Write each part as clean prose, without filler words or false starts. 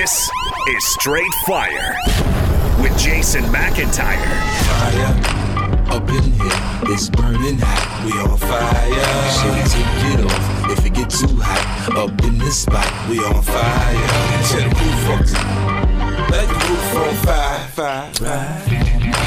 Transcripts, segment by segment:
This is Straight Fire with Jason McIntyre. Fire up in here, it's burning hot. We on fire. So we take it off if it get too hot. Up in this spot, we on fire. Set the roof up. Let the roof on fire.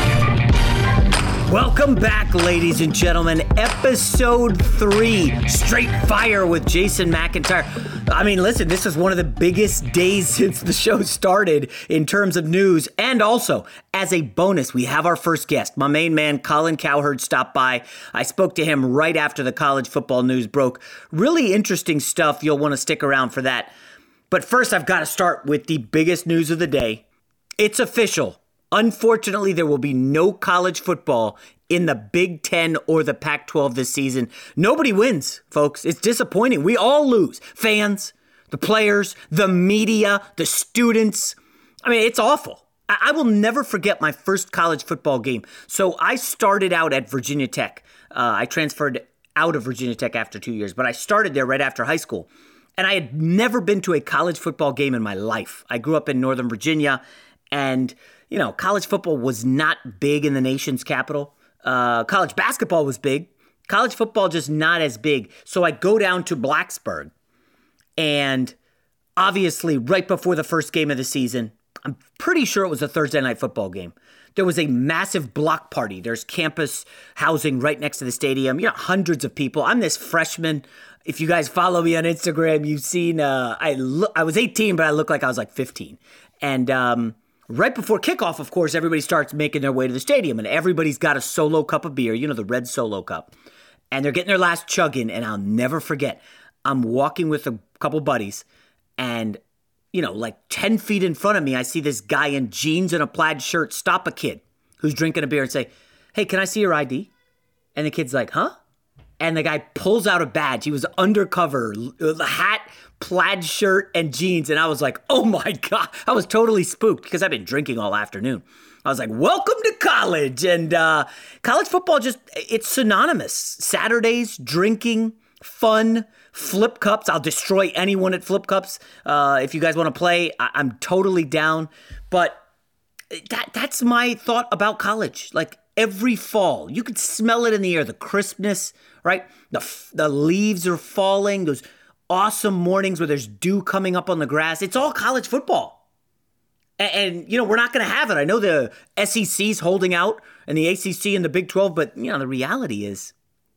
Welcome back, ladies and gentlemen. Episode 3, Straight Fire with Jason McIntyre. I mean, listen, this is one of the biggest days since the show started in terms of news. And also, as a bonus, we have our first guest. My main man, Colin Cowherd, stopped by. I spoke to him right after the college football news broke. Really interesting stuff. You'll want to stick around for that. But first, I've got to start with the biggest news of the day. It's official. Unfortunately, there will be no college football in the Big Ten or the Pac-12 this season. Nobody wins, folks. It's disappointing. We all lose. Fans, the players, the media, the students. I mean, it's awful. I will never forget my first college football game. So I started out at Virginia Tech. I transferred out of Virginia Tech after 2 years, but I started there right after high school. And I had never been to a college football game in my life. I grew up in Northern Virginia, and you know, college football was not big in the nation's capital. College basketball was big. College football just not as big. So I go down to Blacksburg. And obviously, right before the first game of the season, I'm pretty sure it was a Thursday night football game, there was a massive block party. There's campus housing right next to the stadium. You know, hundreds of people. I'm this freshman. If you guys follow me on Instagram, you've seen I was 18, but I look like I was like 15. And right before kickoff, of course, everybody starts making their way to the stadium, and everybody's got a solo cup of beer, you know, the red Solo cup. And they're getting their last chug in, and I'll never forget. I'm walking with a couple buddies, and, you know, like 10 feet in front of me, I see this guy in jeans and a plaid shirt stop a kid who's drinking a beer and say, "Hey, can I see your ID?" And the kid's like, "Huh?" And the guy pulls out a badge. He was undercover, hat, plaid shirt, and jeans. And I was like, oh my God. I was totally spooked because I've been drinking all afternoon. I was like, welcome to college. And college football it's synonymous. Saturdays, drinking, fun, flip cups. I'll destroy anyone at flip cups. If you guys want to play, I'm totally down. But that's my thought about college. Like every fall, you could smell it in the air, the crispness, right? The leaves are falling, those awesome mornings where there's dew coming up on the grass. It's all college football. And you know, we're not going to have it. I know the SEC's holding out and the ACC and the Big 12, but, you know, the reality is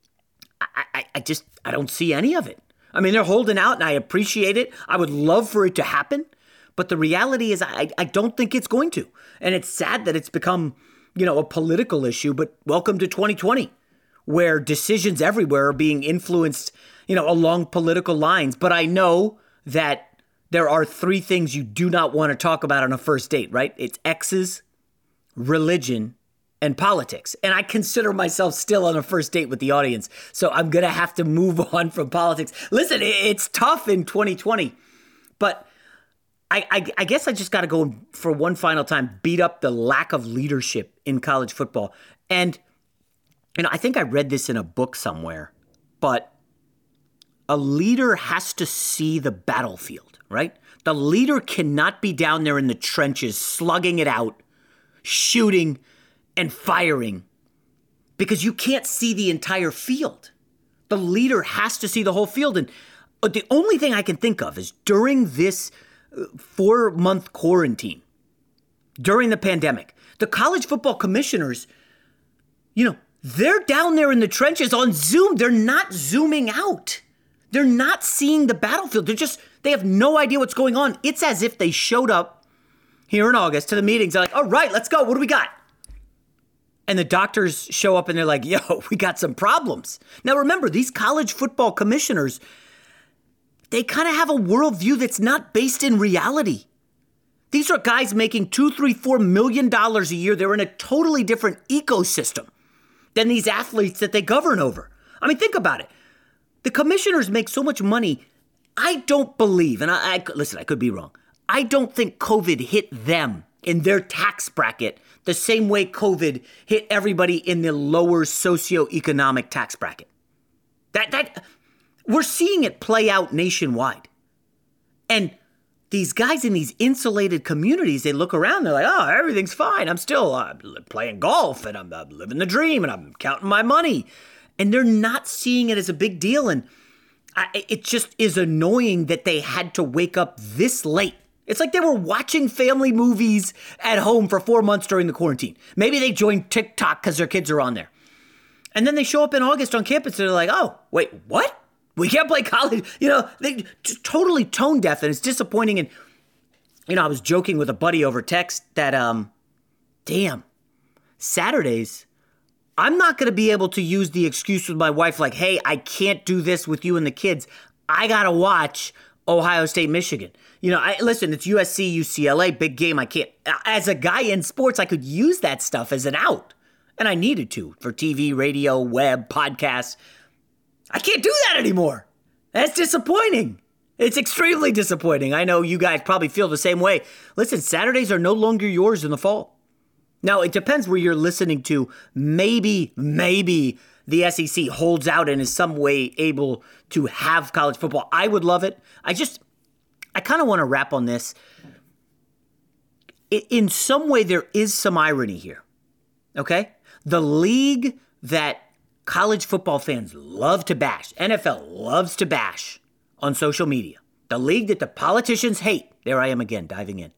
I don't see any of it. I mean, they're holding out and I appreciate it. I would love for it to happen. But the reality is I don't think it's going to. And it's sad that it's become, you know, a political issue, but welcome to 2020, where decisions everywhere are being influenced, you know, along political lines. But I know that there are 3 things you do not want to talk about on a first date, right? It's exes, religion, and politics. And I consider myself still on a first date with the audience, so I'm going to have to move on from politics. Listen, it's tough in 2020, but I guess I just got to go for one final time, beat up the lack of leadership in college football. And, you know, I think I read this in a book somewhere, but a leader has to see the battlefield, right? The leader cannot be down there in the trenches, slugging it out, shooting and firing, because you can't see the entire field. The leader has to see the whole field. And the only thing I can think of is during this 4-month quarantine, during the pandemic, the college football commissioners, you know, they're down there in the trenches on Zoom. They're not zooming out. They're not seeing the battlefield. They have no idea what's going on. It's as if they showed up here in August to the meetings. They're like, all right, let's go. What do we got? And the doctors show up and they're like, yo, we got some problems. Now, remember, these college football commissioners, they kind of have a worldview that's not based in reality. These are guys making $2, $3, $4 million a year. They're in a totally different ecosystem than these athletes that they govern over. I mean, think about it. The commissioners make so much money. I don't believe, and listen, I could be wrong. I don't think COVID hit them in their tax bracket the same way COVID hit everybody in the lower socioeconomic tax bracket. That we're seeing it play out nationwide. And these guys in these insulated communities, they look around, they're like, oh, everything's fine. I'm still playing golf, and I'm living the dream, and I'm counting my money. And they're not seeing it as a big deal. And it just is annoying that they had to wake up this late. It's like they were watching family movies at home for 4 months during the quarantine. Maybe they joined TikTok because their kids are on there. And then they show up in August on campus, and they're like, oh, wait, what? We can't play college. They just totally tone deaf, and it's disappointing. And, I was joking with a buddy over text that, Saturdays, I'm not going to be able to use the excuse with my wife like, hey, I can't do this with you and the kids. I got to watch Ohio State, Michigan. Listen, it's USC, UCLA, big game. I can't. As a guy in sports, I could use that stuff as an out. And I needed to for TV, radio, web, podcasts. I can't do that anymore. That's disappointing. It's extremely disappointing. I know you guys probably feel the same way. Listen, Saturdays are no longer yours in the fall. Now, it depends where you're listening to. Maybe the SEC holds out and is some way able to have college football. I would love it. I kind of want to wrap on this. In some way, there is some irony here. Okay? The league that college football fans love to bash, NFL loves to bash on social media, the league that the politicians hate, there I am again, diving in.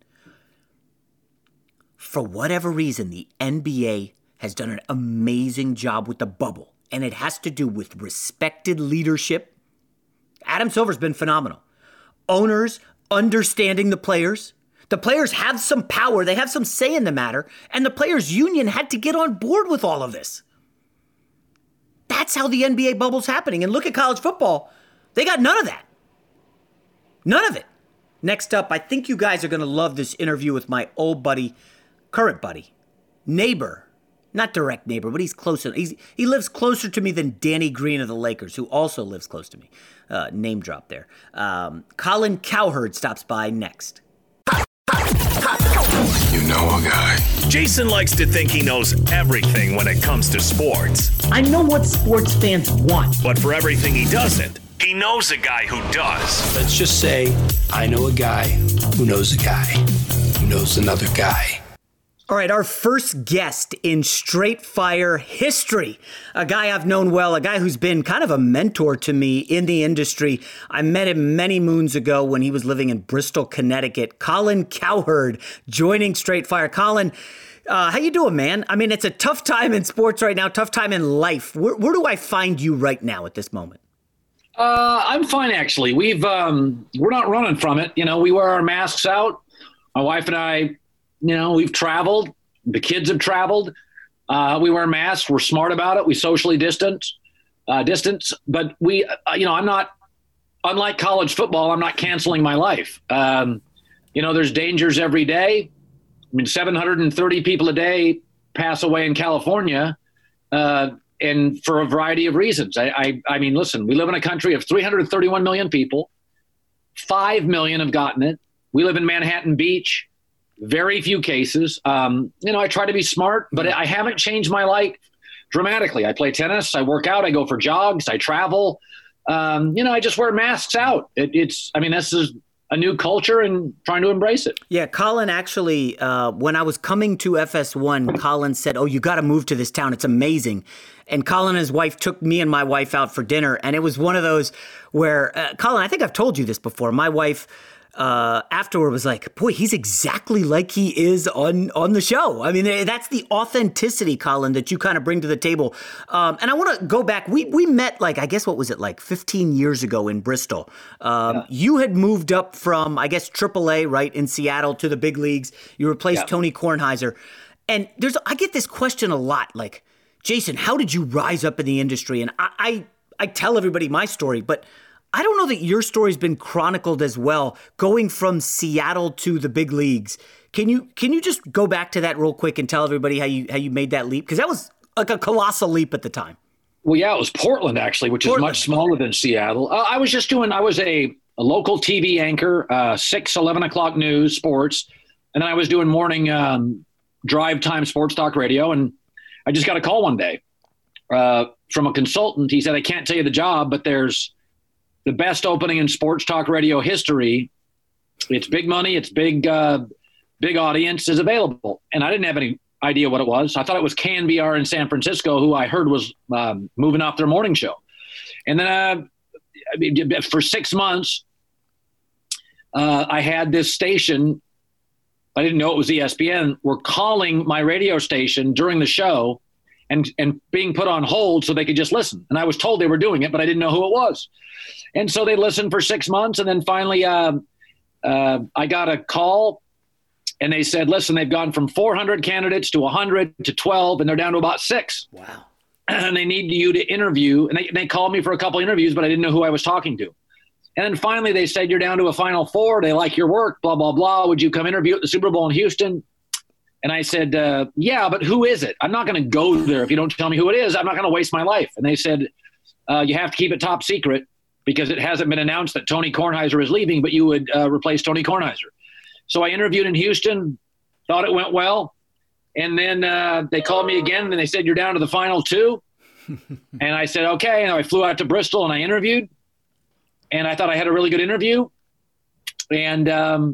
For whatever reason, the NBA has done an amazing job with the bubble, and it has to do with respected leadership. Adam Silver's been phenomenal. Owners understanding the players. The players have some power. They have some say in the matter. And the players' union had to get on board with all of this. That's how the NBA bubble's happening. And look at college football. They got none of that. None of it. Next up, I think you guys are going to love this interview with my old buddy, current buddy, neighbor. Not direct neighbor, but he's closer. He lives closer to me than Danny Green of the Lakers, who also lives close to me. Name drop there. Colin Cowherd stops by next. You know a guy. Jason likes to think he knows everything when it comes to sports. I know what sports fans want. But for everything he doesn't, he knows a guy who does. Let's just say I know a guy who knows a guy who knows another guy. All right, our first guest in Straight Fire history, a guy I've known well, a guy who's been kind of a mentor to me in the industry. I met him many moons ago when he was living in Bristol, Connecticut. Colin Cowherd joining Straight Fire. Colin, how you doing, man? I mean, it's a tough time in sports right now, tough time in life. Where do I find you right now at this moment? I'm fine, actually. We're not running from it. We wear our masks out. My wife and I, we've traveled. The kids have traveled. We wear masks. We're smart about it. We socially distance. But I'm not, unlike college football, I'm not canceling my life. There's dangers every day. 730 people a day pass away in California, and for a variety of reasons. I mean, listen, we live in a country of 331 million people. 5 million have gotten it. We live in Manhattan Beach. Very few cases. I try to be smart, but I haven't changed my life dramatically. I play tennis. I work out. I go for jogs. I travel. I just wear masks out. This is a new culture and trying to embrace it. Yeah, Colin actually, when I was coming to FS1, Colin said, oh, you got to move to this town. It's amazing. And Colin and his wife took me and my wife out for dinner. And it was one of those where, Colin, I think I've told you this before. My wife afterward was like, boy, he's exactly like he is on the show. I mean, that's the authenticity, Colin, that you kind of bring to the table. And I want to go back. We met I guess, what was it, 15 years ago in Bristol. You had moved up from, I guess, AAA, right, in Seattle to the big leagues. You replaced Tony Kornheiser. And I get this question a lot, Jason, how did you rise up in the industry? And I tell everybody my story, but I don't know that your story's been chronicled as well, going from Seattle to the big leagues. Can you just go back to that real quick and tell everybody how you made that leap? Because that was like a colossal leap at the time. Well, yeah, it was Portland, actually, which is much smaller than Seattle. I was a local TV anchor, 11 o'clock news, sports. And then I was doing morning drive time sports talk radio. And I just got a call one day from a consultant. He said, I can't tell you the job, but there's the best opening in sports talk radio history It's big money. It's big audience is available. And I didn't have any idea what it was. I thought it was KNBR in San Francisco, who I heard was moving off their morning show. And then for 6 months, I had this station. I didn't know it was ESPN. Were calling my radio station during the show and being put on hold so they could just listen. And I was told they were doing it, but I didn't know who it was. And so they listened for 6 months. And then finally I got a call and they said, listen, they've gone from 400 candidates to 100 to 12, and they're down to about 6. Wow. And they need you to interview. And they called me for a couple interviews, but I didn't know who I was talking to. And then finally they said, you're down to a final 4. They like your work, blah, blah, blah. Would you come interview at the Super Bowl in Houston? And I said, yeah, but who is it? I'm not going to go there if you don't tell me who it is. I'm not going to waste my life. And they said, you have to keep it top secret because it hasn't been announced that Tony Kornheiser is leaving, but you would replace Tony Kornheiser. So I interviewed in Houston, thought it went well. And then they called me again and they said, you're down to the final 2. And I said, okay. And I flew out to Bristol and I interviewed. And I thought I had a really good interview. And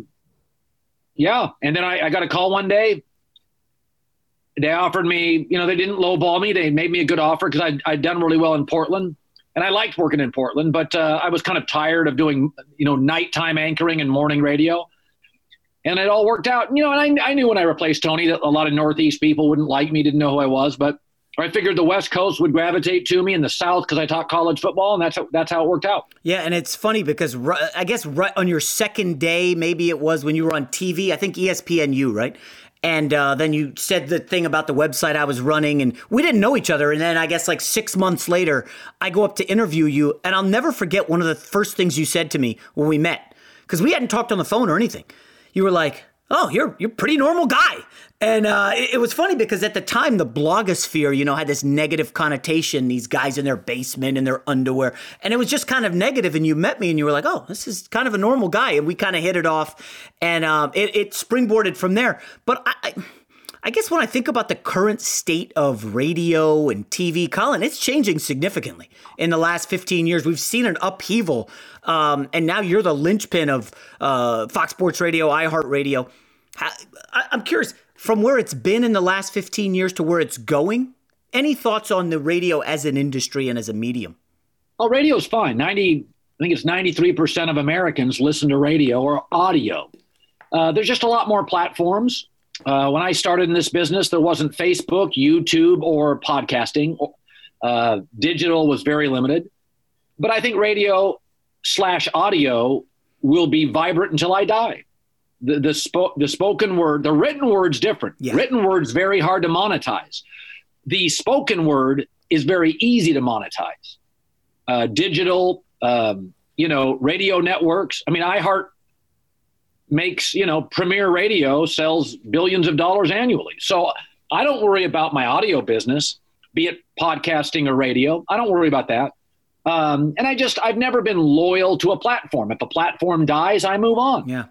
yeah. And then I got a call one day. They offered me, they didn't lowball me. They made me a good offer because I'd done really well in Portland. And I liked working in Portland, but I was kind of tired of doing, nighttime anchoring and morning radio. And it all worked out. And I knew when I replaced Tony that a lot of Northeast people wouldn't like me, didn't know who I was. But I figured the West Coast would gravitate to me and the South because I taught college football, and that's how it worked out. Yeah, and it's funny because I guess right on your second day, maybe it was when you were on TV, I think ESPNU, right? And then you said the thing about the website I was running, and we didn't know each other. And then I guess like 6 months later, I go up to interview you, and I'll never forget one of the first things you said to me when we met, because we hadn't talked on the phone or anything. You were like, oh, you're a pretty normal guy. And it was funny because at the time, the blogosphere, had this negative connotation, these guys in their basement in their underwear. And it was just kind of negative. And you met me and you were like, oh, this is kind of a normal guy. And we kind of hit it off. And it springboarded from there. But I guess when I think about the current state of radio and TV, Colin, it's changing significantly. In the last 15 years, we've seen an upheaval. And now you're the linchpin of Fox Sports Radio, iHeartRadio. I'm curious, from where it's been in the last 15 years to where it's going, any thoughts on the radio as an industry and as a medium? Oh, radio's fine. I think it's 93% of Americans listen to radio or audio. There's just a lot more platforms. When I started in this business, there wasn't Facebook, YouTube, or podcasting. Digital was very limited. But I think radio/audio will be vibrant until I die. The spoken word, the written word's different. Yeah. Written word's very hard to monetize. The spoken word is very easy to monetize. Digital, radio networks. I mean, iHeart makes, Premier Radio sells billions of dollars annually. So I don't worry about my audio business, be it podcasting or radio. I don't worry about that. And I've never been loyal to a platform. If a platform dies, I move on. Yeah.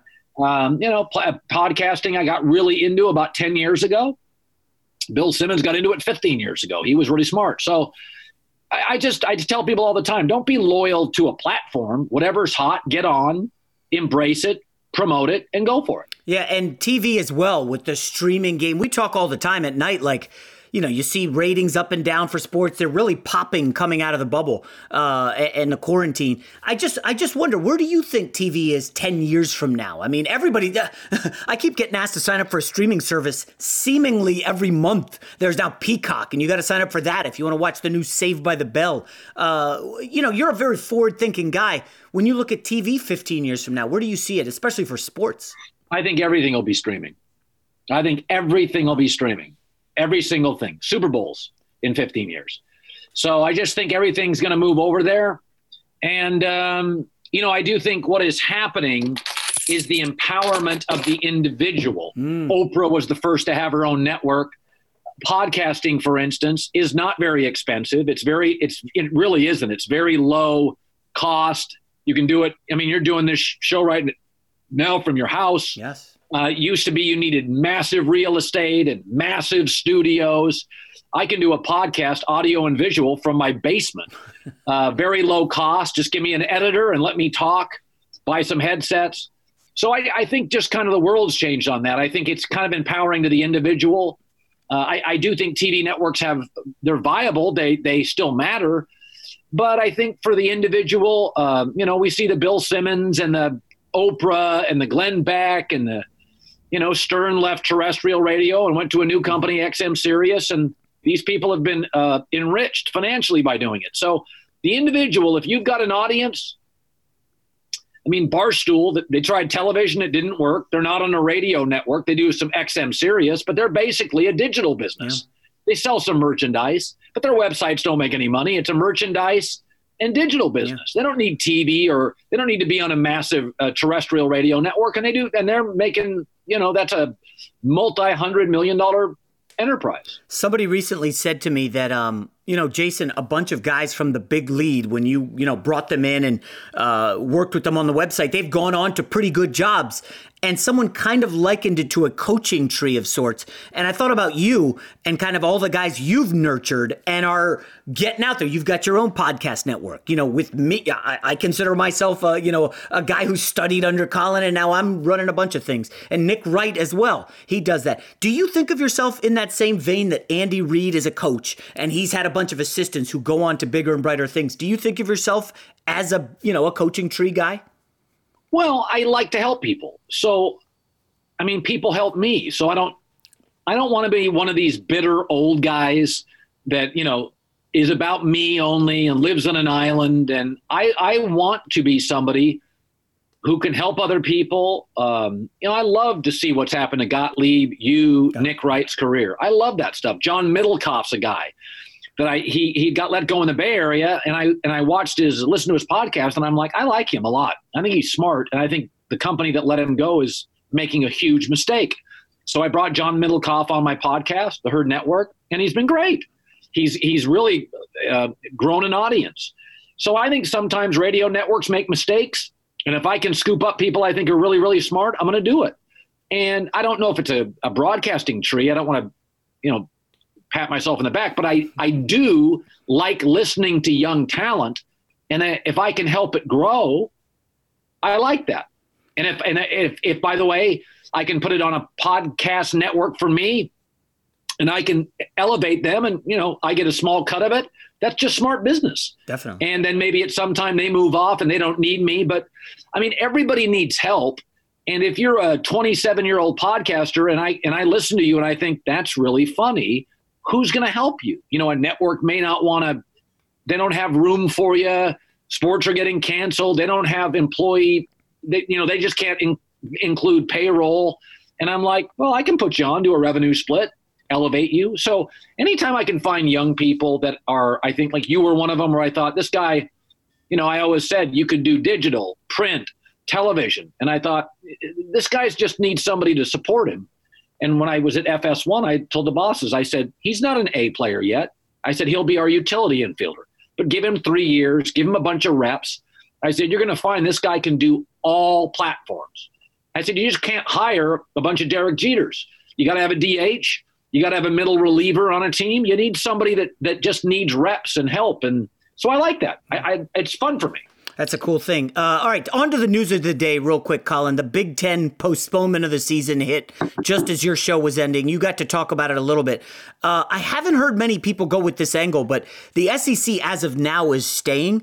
Podcasting, I got really into about 10 years ago. Bill Simmons got into it 15 years ago. He was really smart. So I just tell people all the time, don't be loyal to a platform. Whatever's hot, get on, embrace it, promote it, and go for it. Yeah, and TV as well with the streaming game. We talk all the time at night, like, you see ratings up and down for sports. They're really popping coming out of the bubble and the quarantine. I just wonder, where do you think TV is 10 years from now? I mean, everybody, I keep getting asked to sign up for a streaming service seemingly every month. There's now Peacock, and you got to sign up for that if you want to watch the new Saved by the Bell. You're a very forward-thinking guy. When you look at TV 15 years from now, where do you see it, especially for sports? I think everything will be streaming. Every single thing. Super Bowls in 15 years. So I just think everything's going to move over there. And, I do think what is happening is the empowerment of the individual. Oprah was the first to have her own network. Podcasting, for instance, is not very expensive. It really isn't. It's very low cost. You can do it. I mean, you're doing this show right now from your house. Yes. Used to be you needed massive real estate and massive studios. I can do a podcast, audio and visual, from my basement. Very low cost. Just give me an editor and let me talk, buy some headsets. So I think just kind of the world's changed on that. I think it's kind of empowering to the individual. I do think TV networks they're viable. They still matter. But I think for the individual, we see the Bill Simmons and the Oprah and the Glenn Beck and the, Stern left terrestrial radio and went to a new company, XM Sirius. And these people have been enriched financially by doing it. So the individual, if you've got an audience, Barstool, they tried television. It didn't work. They're not on a radio network. They do some XM Sirius, but they're basically a digital business. Yeah. They sell some merchandise, but their websites don't make any money. It's a merchandise and digital business. Yeah. They don't need TV or they don't need to be on a massive terrestrial radio network. And they do, and they're making, that's a multi-$100 million enterprise. Somebody recently said to me that, Jason, a bunch of guys from the big lead, when you brought them in and worked with them on the website, they've gone on to pretty good jobs. And someone kind of likened it to a coaching tree of sorts. And I thought about you and kind of all the guys you've nurtured and are getting out there. You've got your own podcast network. With me, I consider myself, a guy who studied under Colin, and now I'm running a bunch of things. And Nick Wright as well. He does that. Do you think of yourself in that same vein that Andy Reid is a coach and he's had a bunch of assistants who go on to bigger and brighter things? Do you think of yourself as a coaching tree guy? Well, I like to help people. So, people help me. So I don't want to be one of these bitter old guys that, is about me only and lives on an island. And I want to be somebody who can help other people. I love to see what's happened to Gottlieb, Nick Wright's career. I love that stuff. John Middlecoff's a guy that he got let go in the Bay Area, and I listened to his podcast, and I'm like, I like him a lot. I think he's smart, and I think the company that let him go is making a huge mistake. So I brought John Middlecoff on my podcast, The Herd Network, and he's been great. He's really grown an audience. So I think sometimes radio networks make mistakes, and if I can scoop up people I think are really, really smart, I'm going to do it. And I don't know if it's a broadcasting tree. I don't want to, pat myself in the back, but I do like listening to young talent. And if I can help it grow, I like that. And if by the way, I can put it on a podcast network for me and I can elevate them and, I get a small cut of it, that's just smart business. Definitely. And then maybe at some time they move off and they don't need me, but everybody needs help. And if you're a 27-year-old podcaster and I listen to you and I think that's really funny, who's going to help you? A network may not want to, they don't have room for you. Sports are getting canceled. They don't have they just can't include payroll. And I'm like, well, I can put you on, do a revenue split, elevate you. So anytime I can find young people that are, I think like you were one of them where I thought this guy, I always said you could do digital, print, television. And I thought this guy's just needs somebody to support him. And when I was at FS1, I told the bosses, I said, he's not an A player yet. I said, he'll be our utility infielder. But give him 3 years, give him a bunch of reps. I said, you're going to find this guy can do all platforms. I said, you just can't hire a bunch of Derek Jeters. You got to have a DH. You got to have a middle reliever on a team. You need somebody that just needs reps and help. And so I like that. It's fun for me. That's a cool thing. All right, on to the news of the day real quick, Colin. The Big Ten postponement of the season hit just as your show was ending. You got to talk about it a little bit. I haven't heard many people go with this angle, but the SEC as of now is staying.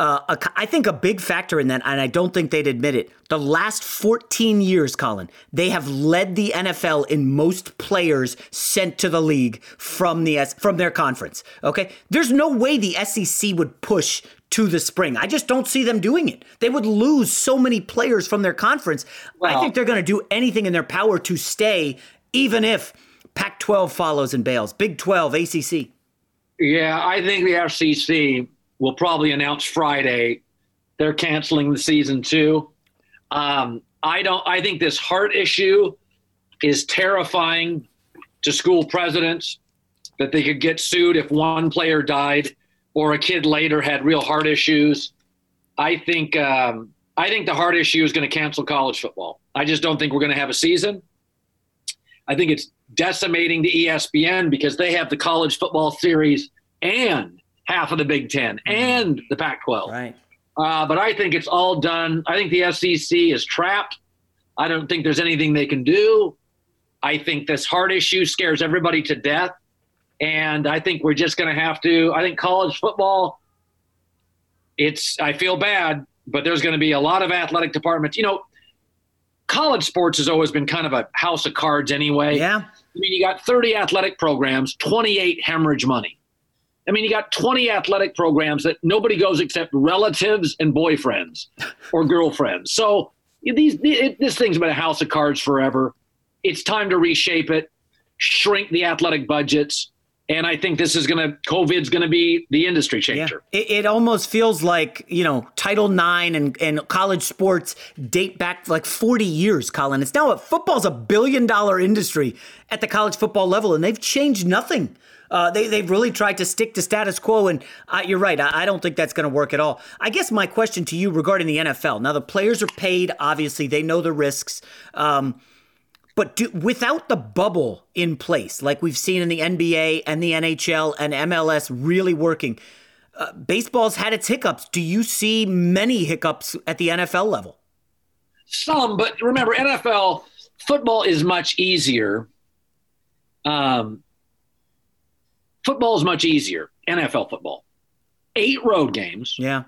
I think a big factor in that, and I don't think they'd admit it, the last 14 years, Colin, they have led the NFL in most players sent to the league from their conference. Okay? There's no way the SEC would push to the spring. I just don't see them doing it. They would lose so many players from their conference. Well, I think they're going to do anything in their power to stay, even if Pac-12 follows and bails. Big 12, ACC. Yeah, I think the FCC will probably announce Friday they're canceling the season too. I think this heart issue is terrifying to school presidents, that they could get sued if one player died or a kid later had real heart issues. I think the heart issue is going to cancel college football. I just don't think we're going to have a season. I think it's decimating the ESPN because they have the college football series and half of the Big Ten and the Pac-12. Right. But I think it's all done. I think the SEC is trapped. I don't think there's anything they can do. I think this heart issue scares everybody to death. And I think we're just going to have to – I think college football, I feel bad, but there's going to be a lot of athletic departments. College sports has always been kind of a house of cards anyway. Yeah. I mean, you got 30 athletic programs, 28 hemorrhage money. I mean, you got 20 athletic programs that nobody goes except relatives and boyfriends or girlfriends. So this thing's been a house of cards forever. It's time to reshape it, shrink the athletic budgets. And I think COVID's going to be the industry changer. Yeah. It almost feels like, Title IX and college sports date back like 40 years, Colin. It's now football's $1 billion industry at the college football level, and they've changed nothing. They've really tried to stick to status quo, and you're right. I don't think that's going to work at all. I guess my question to you regarding the NFL, now the players are paid, obviously. They know the risks. But without the bubble in place, like we've seen in the NBA and the NHL and MLS really working, baseball's had its hiccups. Do you see many hiccups at the NFL level? Some, but remember, NFL football is much easier. Football is much easier, NFL football. 8 road games. Yeah.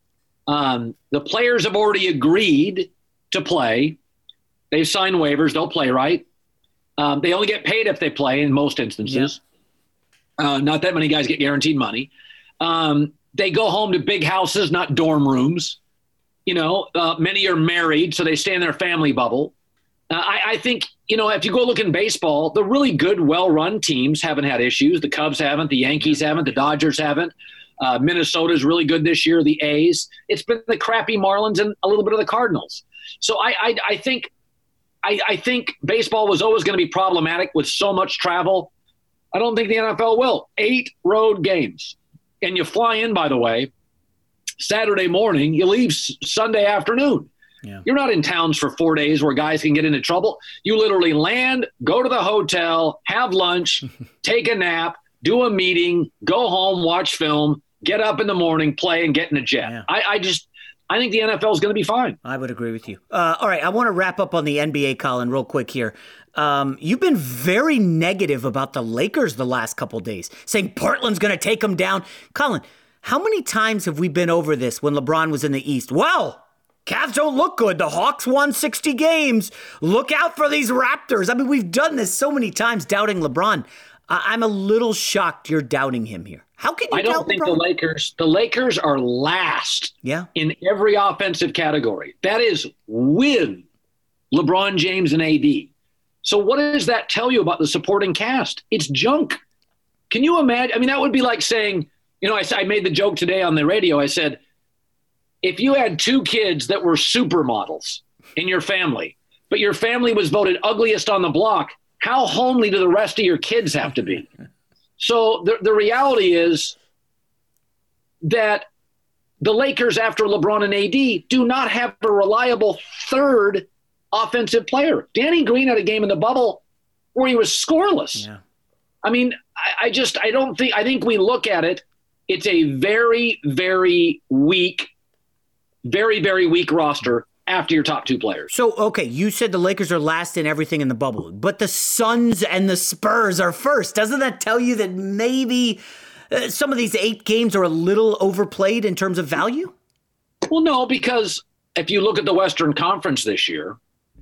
The players have already agreed to play. They've signed waivers. They'll play, right? They only get paid if they play in most instances. Yeah. Not that many guys get guaranteed money. They go home to big houses, not dorm rooms. Many are married, so they stay in their family bubble. I think, if you go look in baseball, the really good, well-run teams haven't had issues. The Cubs haven't. The Yankees haven't. The Dodgers haven't. Minnesota's really good this year. The A's. It's been the crappy Marlins and a little bit of the Cardinals. So I think baseball was always going to be problematic with so much travel. I don't think the NFL will. 8 road games. And you fly in, by the way, Saturday morning. You leave Sunday afternoon. Yeah. You're not in towns for 4 days where guys can get into trouble. You literally land, go to the hotel, have lunch, take a nap, do a meeting, go home, watch film, get up in the morning, play, and get in a jet. Yeah. I think the NFL is going to be fine. I would agree with you. All right, I want to wrap up on the NBA, Colin, real quick here. You've been very negative about the Lakers the last couple days, saying Portland's going to take them down. Colin, how many times have we been over this when LeBron was in the East? Well, Cavs don't look good. The Hawks won 60 games. Look out for these Raptors. I mean, we've done this so many times doubting LeBron. I'm a little shocked you're doubting him here. How can you doubt LeBron? I don't think the Lakers are last in every offensive category. That is with LeBron James and AD. So what does that tell you about the supporting cast? It's junk. Can you imagine? I mean, that would be like saying, I made the joke today on the radio. I said, if you had 2 kids that were supermodels in your family, but your family was voted ugliest on the block, how homely do the rest of your kids have to be? So the reality is that the Lakers, after LeBron and AD, do not have a reliable third offensive player. Danny Green had a game in the bubble where he was scoreless. Yeah. I mean, I think we look at it, it's a very, very weak, very, very weak roster after your top 2 players. So, okay, you said the Lakers are last in everything in the bubble, but the Suns and the Spurs are first. Doesn't that tell you that maybe some of these 8 games are a little overplayed in terms of value? Well, no, because if you look at the Western Conference this year,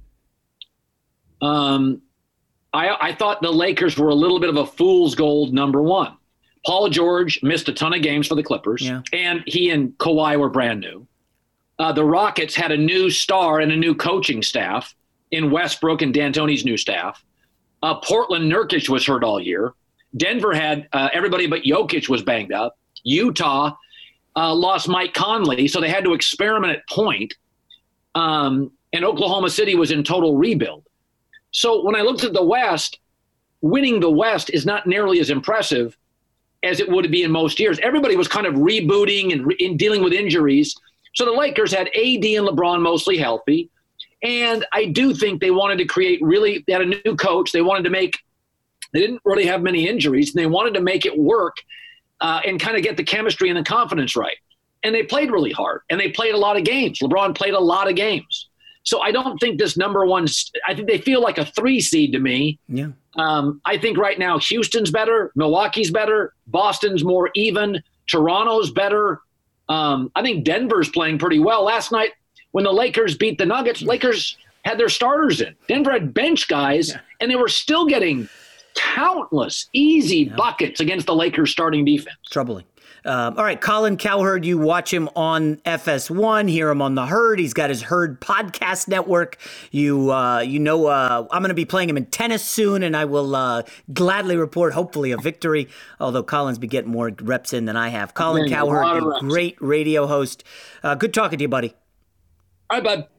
I thought the Lakers were a little bit of a fool's gold number 1. Paul George missed a ton of games for the Clippers, and he and Kawhi were brand new. The Rockets had a new star and a new coaching staff in Westbrook and D'Antoni's new staff. Portland, Nurkic was hurt all year. Denver had everybody but Jokic was banged up. Utah lost Mike Conley, so they had to experiment at point. And Oklahoma City was in total rebuild. So when I looked at the West, winning the West is not nearly as impressive as it would be in most years. Everybody was kind of rebooting and dealing with injuries. So the Lakers had AD and LeBron mostly healthy. And I do think they wanted to they had a new coach. They didn't really have many injuries, and they wanted to make it work and kind of get the chemistry and the confidence right. And they played really hard, and they played a lot of games. LeBron played a lot of games. So I don't think this number one. I think they feel like a 3 seed to me. Yeah. I think right now Houston's better, Milwaukee's better, Boston's more even, Toronto's better. I think Denver's playing pretty well. Last night when the Lakers beat the Nuggets, Lakers had their starters in. Denver had bench guys, and they were still getting countless easy buckets against the Lakers starting defense. Troubling. All right, Colin Cowherd, you watch him on FS1, hear him on The Herd. He's got his Herd podcast network. I'm going to be playing him in tennis soon, and I will gladly report, hopefully, a victory, although Colin's been getting more reps in than I have. Colin Cowherd, a great radio host. Good talking to you, buddy. All right, bud.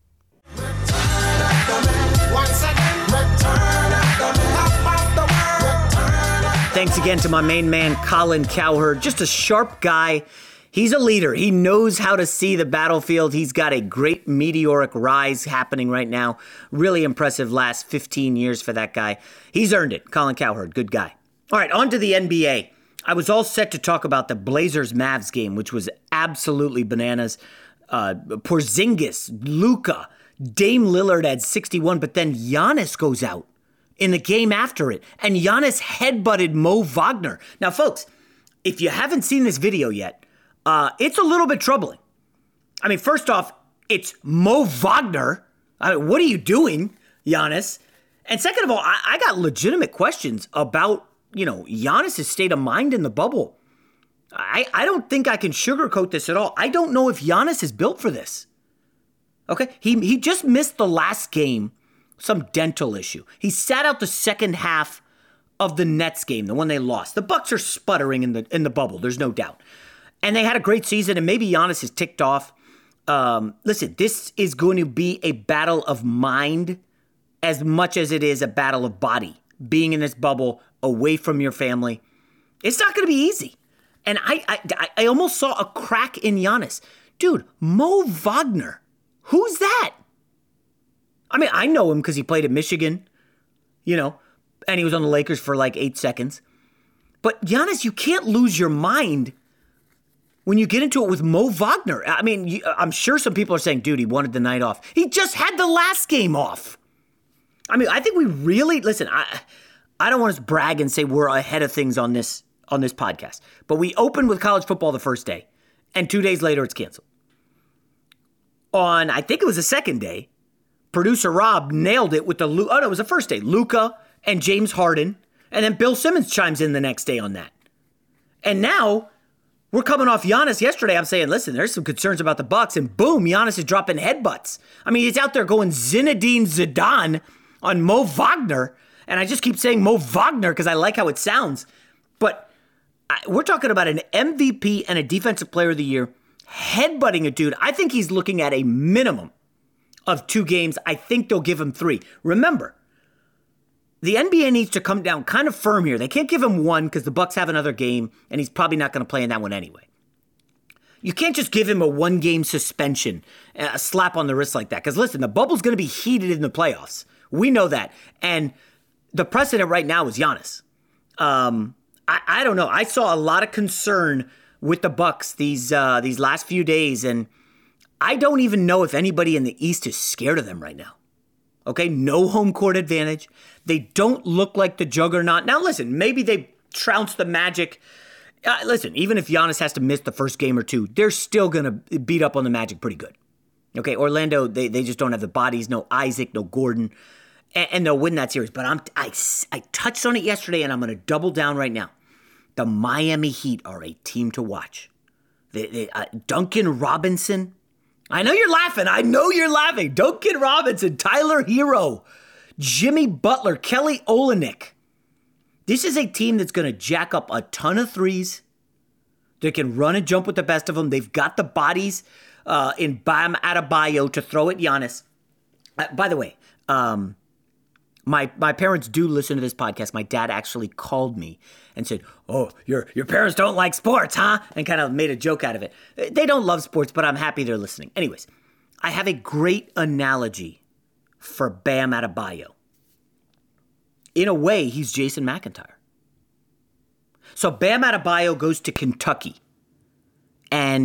Thanks again to my main man, Colin Cowherd. Just a sharp guy. He's a leader. He knows how to see the battlefield. He's got a great meteoric rise happening right now. Really impressive last 15 years for that guy. He's earned it. Colin Cowherd, good guy. All right, on to the NBA. I was all set to talk about the Blazers-Mavs game, which was absolutely bananas. Porzingis, Luka, Dame Lillard had 61, but then Giannis goes out in the game after it, and Giannis headbutted Mo Wagner. Now, folks, if you haven't seen this video yet, it's a little bit troubling. I mean, first off, it's Mo Wagner. I mean, what are you doing, Giannis? And second of all, I got legitimate questions about, Giannis' state of mind in the bubble. I don't think I can sugarcoat this at all. I don't know if Giannis is built for this. Okay? He just missed the last game, some dental issue. He sat out the second half of the Nets game, the one they lost. The Bucks are sputtering in the bubble, there's no doubt. And they had a great season, and maybe Giannis is ticked off. Listen, this is going to be a battle of mind as much as it is a battle of body. Being in this bubble, away from your family, it's not going to be easy. And I almost saw a crack in Giannis. Dude, Mo Wagner, who's that? I mean, I know him because he played at Michigan, and he was on the Lakers for like 8 seconds. But Giannis, you can't lose your mind when you get into it with Mo Wagner. I mean, I'm sure some people are saying, dude, he wanted the night off. He just had the last game off. I mean, I think we really, listen, I don't want to brag and say we're ahead of things on this podcast. But we opened with college football the first day, and 2 days later it's canceled. On, I think it was the second day, producer Rob nailed it with it was the first day. Luka and James Harden, and then Bill Simmons chimes in the next day on that. And now we're coming off Giannis yesterday. I'm saying, listen, there's some concerns about the Bucks, and boom, Giannis is dropping headbutts. I mean, he's out there going Zinedine Zidane on Mo Wagner, and I just keep saying Mo Wagner because I like how it sounds. But we're talking about an MVP and a Defensive Player of the Year headbutting a dude. I think he's looking at a minimum of 2 games. I think they'll give him 3. Remember, the NBA needs to come down kind of firm here. They can't give him 1 because the Bucks have another game, and he's probably not going to play in that one anyway. You can't just give him a 1-game suspension, a slap on the wrist like that. Because listen, the bubble's going to be heated in the playoffs. We know that. And the precedent right now is Giannis. I don't know. I saw a lot of concern with the Bucks these last few days, and I don't even know if anybody in the East is scared of them right now. Okay, no home court advantage. They don't look like the juggernaut. Now, listen, maybe they trounced the Magic. Listen, even if Giannis has to miss the first game or 2, they're still going to beat up on the Magic pretty good. Okay, Orlando, they just don't have the bodies. No Isaac, no Gordon. And they'll win that series. But I touched on it yesterday, and I'm going to double down right now. The Miami Heat are a team to watch. Duncan Robinson. I know you're laughing. Duncan Robinson, Tyler Hero, Jimmy Butler, Kelly Olynyk. This is a team that's going to jack up a ton of threes. They can run and jump with the best of them. They've got the bodies in Bam Adebayo to throw at Giannis. By the way, my parents do listen to this podcast. My dad actually called me and said, "Oh, your parents don't like sports, huh?" And kind of made a joke out of it. They don't love sports, but I'm happy they're listening. Anyways, I have a great analogy for Bam Adebayo. In a way, he's Jason McIntyre. So Bam Adebayo goes to Kentucky, and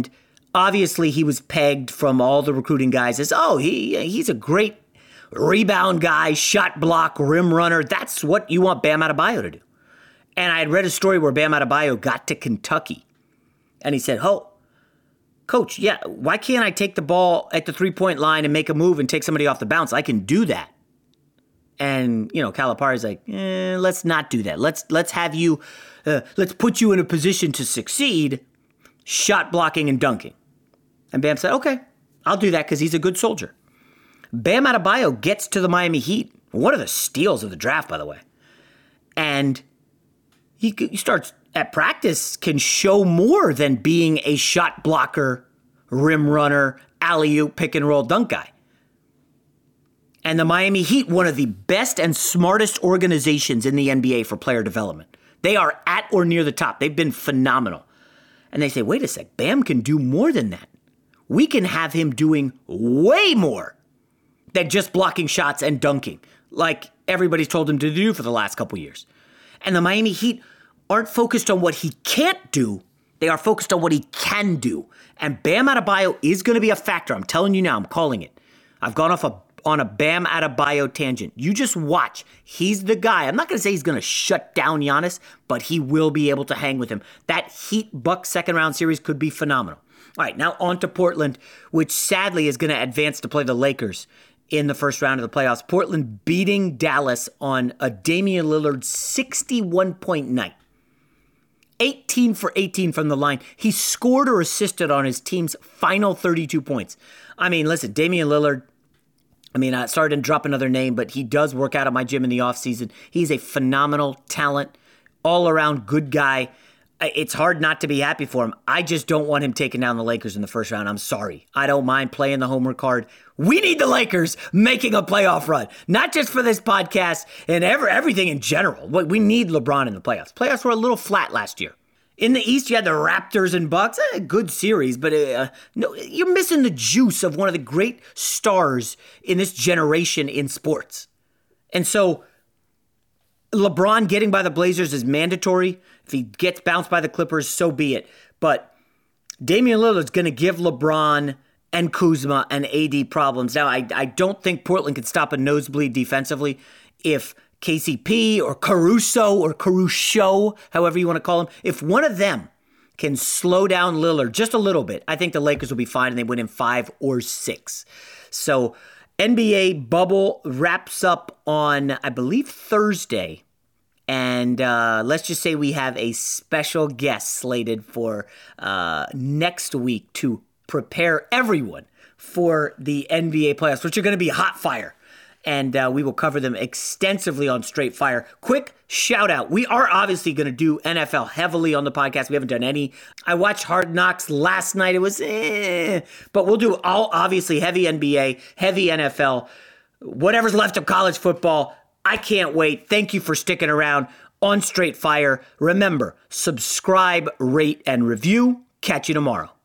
Obviously, he was pegged from all the recruiting guys as, he's a great rebound guy, shot block, rim runner. That's what you want Bam Adebayo to do. And I had read a story where Bam Adebayo got to Kentucky. And he said, Coach, why can't I take the ball at the three-point line and make a move and take somebody off the bounce? I can do that. And, Calipari's like, let's not do that. Let's have you, let's put you in a position to succeed, shot blocking and dunking. And Bam said, okay, I'll do that because he's a good soldier. Bam Adebayo gets to the Miami Heat. One of the steals of the draft, by the way. And he starts at practice, can show more than being a shot blocker, rim runner, alley-oop, pick and roll dunk guy. And the Miami Heat, one of the best and smartest organizations in the NBA for player development. They are at or near the top. They've been phenomenal. And they say, wait a sec, Bam can do more than that. We can have him doing way more than just blocking shots and dunking, like everybody's told him to do for the last couple years. And the Miami Heat aren't focused on what he can't do. They are focused on what he can do. And Bam Adebayo is going to be a factor. I'm telling you now, I'm calling it. I've gone off on a Bam Adebayo tangent. You just watch. He's the guy. I'm not going to say he's going to shut down Giannis, but he will be able to hang with him. That Heat-Bucks second-round series could be phenomenal. All right, now on to Portland, which sadly is going to advance to play the Lakers in the first round of the playoffs. Portland beating Dallas on a Damian Lillard 61-point night. 18 for 18 from the line. He scored or assisted on his team's final 32 points. I mean, listen, Damian Lillard, sorry to drop another name, but he does work out at my gym in the offseason. He's a phenomenal talent, all-around good guy. It's hard not to be happy for him. I just don't want him taking down the Lakers in the first round. I'm sorry. I don't mind playing the homer card. We need the Lakers making a playoff run, not just for this podcast and everything in general. We need LeBron in the playoffs. Playoffs were a little flat last year. In the East, you had the Raptors and Bucks. Good series, but no, you're missing the juice of one of the great stars in this generation in sports. And so LeBron getting by the Blazers is mandatory. If he gets bounced by the Clippers, so be it. But Damian Lillard's going to give LeBron and Kuzma and AD problems. Now, I don't think Portland can stop a nosebleed defensively if KCP or Caruso, however you want to call him, if one of them can slow down Lillard just a little bit, I think the Lakers will be fine and they win in 5 or 6. So NBA bubble wraps up on, I believe, Thursday. And let's just say we have a special guest slated for next week to prepare everyone for the NBA playoffs, which are going to be hot fire. And we will cover them extensively on Straight Fire. Quick shout out. We are obviously going to do NFL heavily on the podcast. We haven't done any. I watched Hard Knocks last night. It was but we'll do all obviously heavy NBA, heavy NFL, whatever's left of college football. I can't wait. Thank you for sticking around on Straight Fire. Remember, subscribe, rate, and review. Catch you tomorrow.